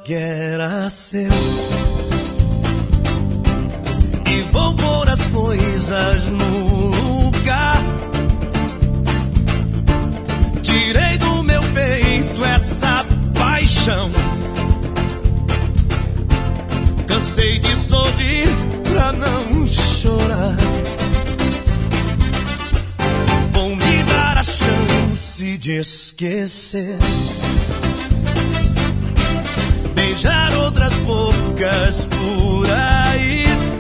que era seu. E vou pôr as coisas no lugar. Tirei do meu peito essa paixão. Cansei de sorrir pra não chorar. Vou me dar a chance de esquecer. Beijar outras bocas por aí.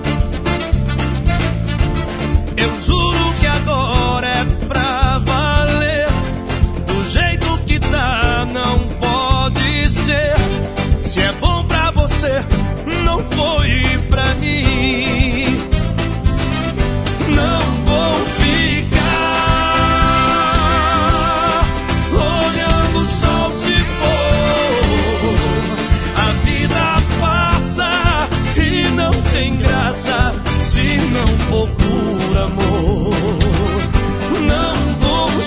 Eu juro que agora é pra valer. Do jeito que tá, não pode ser. Se é bom pra você, não foi pra mim. Não vou ficar olhando o sol se pôr. A vida passa e não tem graça se não for por amor. Não vou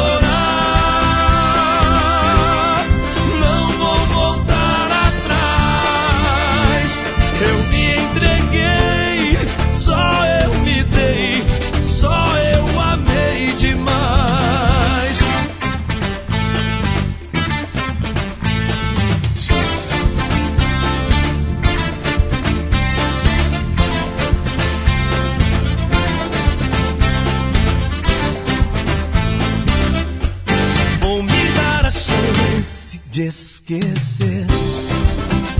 chorar, não vou voltar atrás. Eu me entreguei, só eu me dei, só eu amei demais. Vou me dar a chance de esquecer.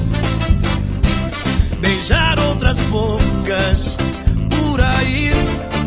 Beijar outras bocas por aí.